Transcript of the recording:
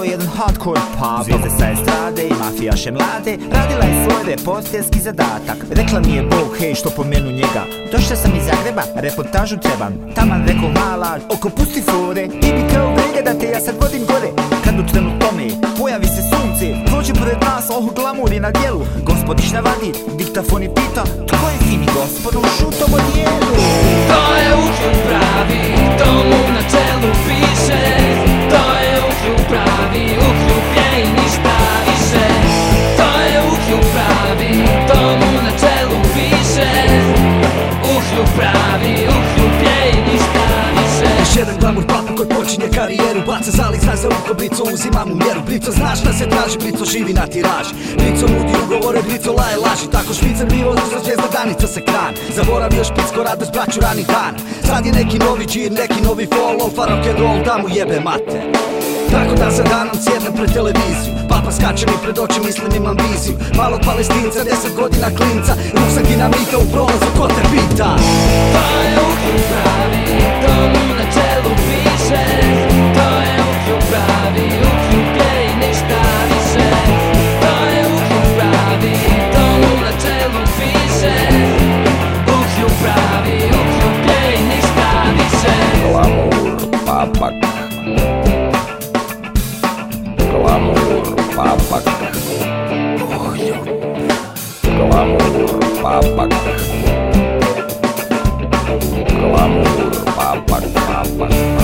jedan hardcore pub. Zvijezde sa estrade i mafijaše mlade, radila je svoj reporterski zadatak. Rekla mi je Bog, hej, što pomenu njega. Došla sam iz Zagreba, reportažu trebam. Taman rekao mala, oko pusti fore. Ti bi kao brega da te ja sad vodim gore. Kad u trenu tome, pojavi se sunce, prođe pored nas, glamur je na djelu. Gospodić navadi, diktafon i pita, tko je fini gospod u šutom odijelu? To je uhljub pravi, to mu na čelu piše. To je uhljub pravi, uhljub je i ništa više. To je uhljub pravi, to mu na čelu piše. Uhljub pravi, uhljub je i ništa više. Još jedan glamur papa koji počinje karijeru, baca zalik, zna za uko, Blico uzima mu mjeru. Blico znaš da se traži, Blico živi na tiraž. Blico nudi ugovore, Blico laje laži. Tako špicer bivo, za zvijezda danica se kran. Zaboravio špicko radost, braću rani dan. Sad je neki novi džir, neki novi follow, rock and roll, da mu jebe mate. Tako da za danom sjednem pred televiziju, papa skače mi pred oči, mislim imam viziju. Malog Palestinca, 10 godina klinca, ruksak dinamita u prolazu, ko te pita? To je uhljub pravi, to mu na čelu piše. To je uhljub pravi, uhljub je i ništa više. To je uhljub pravi, to mu na čelu piše. Uhljub pravi, uhljub je i ništa više. Glamur papak, glamur papak, glamur papak, glamur papak, papak.